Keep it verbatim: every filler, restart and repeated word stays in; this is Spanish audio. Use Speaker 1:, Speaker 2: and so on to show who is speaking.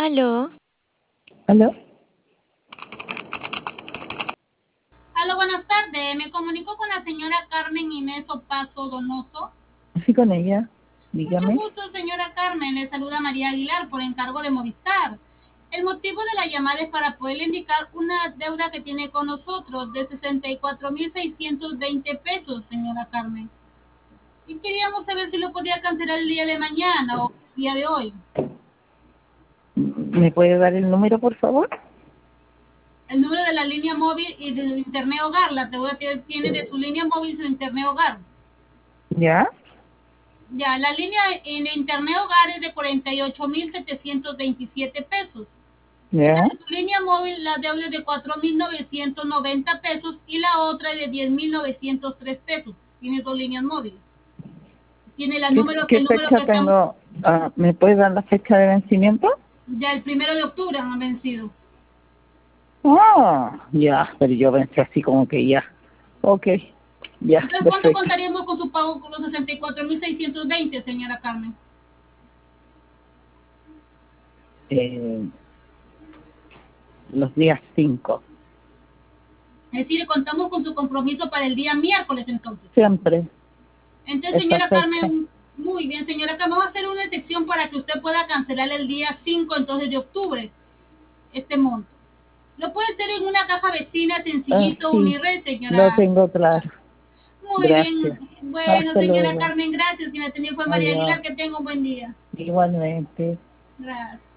Speaker 1: Aló.
Speaker 2: ¿Aló?
Speaker 3: Aló, buenas tardes. Me comunico con la señora Carmen Inés Opaso Donoso.
Speaker 2: Sí, con ella.
Speaker 3: Mucho
Speaker 2: Dígame.
Speaker 3: gusto, señora Carmen. Le saluda María Aguilar por encargo de Movistar. El motivo de la llamada es para poderle indicar una deuda que tiene con nosotros de sesenta y cuatro mil seiscientos veinte pesos, señora Carmen. Y queríamos saber si lo podía cancelar el día de mañana o el día de hoy.
Speaker 2: ¿Me puede dar el número, por favor?
Speaker 3: El número de la línea móvil y del internet hogar. La deuda tiene de su línea móvil y su internet hogar.
Speaker 2: ¿Ya?
Speaker 3: Ya, la línea en internet hogar es de cuarenta y ocho mil setecientos veintisiete pesos. Y la
Speaker 2: ¿Ya?
Speaker 3: de su línea móvil, la deuda es de cuatro mil novecientos noventa pesos y la otra es de diez mil novecientos tres pesos. Tiene dos líneas móviles. Tiene la
Speaker 2: ¿Qué,
Speaker 3: número,
Speaker 2: qué
Speaker 3: el número
Speaker 2: fecha
Speaker 3: que estamos,
Speaker 2: tengo? Ah, ¿me puede dar la fecha de vencimiento?
Speaker 3: ya el primero de octubre han vencido.
Speaker 2: Ah, ya, pero yo pensé así como que ya. Ok, ya,
Speaker 3: Entonces, ¿cuánto
Speaker 2: perfecto.
Speaker 3: contaríamos con su pago con los sesenta y cuatro mil seiscientos veinte, señora Carmen?
Speaker 2: Eh, los días cinco.
Speaker 3: Es decir, contamos con su compromiso para el día miércoles entonces.
Speaker 2: Siempre.
Speaker 3: Entonces,
Speaker 2: Esa
Speaker 3: señora
Speaker 2: fecha.
Speaker 3: Carmen, muy bien, señora Carmen, vamos a hacer una excepción para que usted pueda cancelar el día cinco entonces de octubre este monto. Lo puede hacer en una caja vecina
Speaker 2: Ah,
Speaker 3: sencillito,
Speaker 2: sí,
Speaker 3: Unirred,
Speaker 2: lo
Speaker 3: señora.
Speaker 2: tengo claro.
Speaker 3: Muy
Speaker 2: Gracias.
Speaker 3: bien. Bueno,
Speaker 2: Hasta
Speaker 3: señora
Speaker 2: luego.
Speaker 3: Carmen, gracias. Quien atendió fue María
Speaker 2: Adiós.
Speaker 3: Aguilar. Que tenga un buen día.
Speaker 2: Igualmente.
Speaker 3: Gracias.